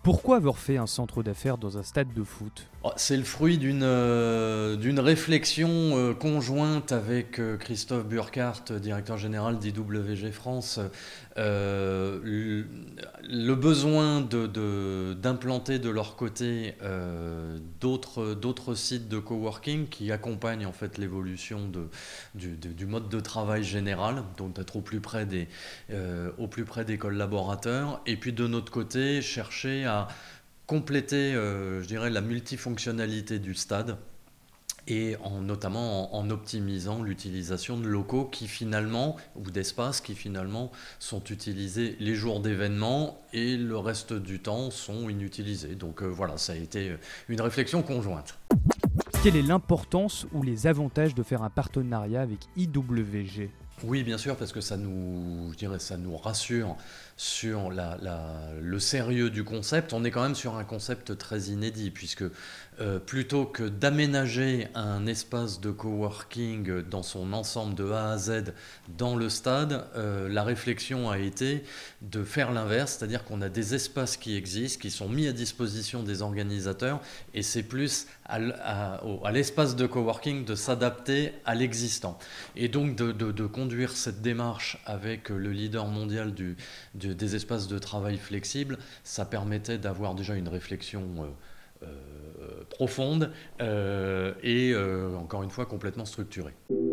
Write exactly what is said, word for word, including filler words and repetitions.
Pourquoi avoir fait un centre d'affaires dans un stade de foot ? Oh, C'est le fruit d'une euh, d'une réflexion euh, conjointe avec euh, Christophe Burkhardt, directeur général d'I W G France. Euh, le, le besoin de, de- d'implanter de leur côté euh, d'autres, d'autres sites de coworking qui accompagnent en fait l'évolution de, du, de- du mode de travail général, donc d'être au plus près des, euh, au plus près des collaborateurs. Et puis de notre côté, chercher à compléter, euh, je dirais, la multifonctionnalité du stade et en, notamment en, en optimisant l'utilisation de locaux qui finalement, ou d'espaces qui finalement sont utilisés les jours d'événements et le reste du temps sont inutilisés. Donc euh, voilà, ça a été une réflexion conjointe. Quelle est l'importance ou les avantages de faire un partenariat avec I W G ? Oui, bien sûr, parce que ça nous, je dirais, ça nous rassure sur la, la- le sérieux du concept. On est quand même sur un concept très inédit, puisque euh, plutôt que d'aménager un espace de coworking dans son ensemble de A à Z dans le stade, euh, la réflexion a été de faire l'inverse, c'est-à-dire qu'on a des espaces qui existent, qui sont mis à disposition des organisateurs, et c'est plus à, l- à- au- à l'espace de coworking de s'adapter à l'existant. Et donc de, de- de conduire cette démarche avec le leader mondial du, du- des espaces de travail flexibles, ça permettait d'avoir déjà une réflexion euh, euh, profonde euh, et euh, encore une fois complètement structurée.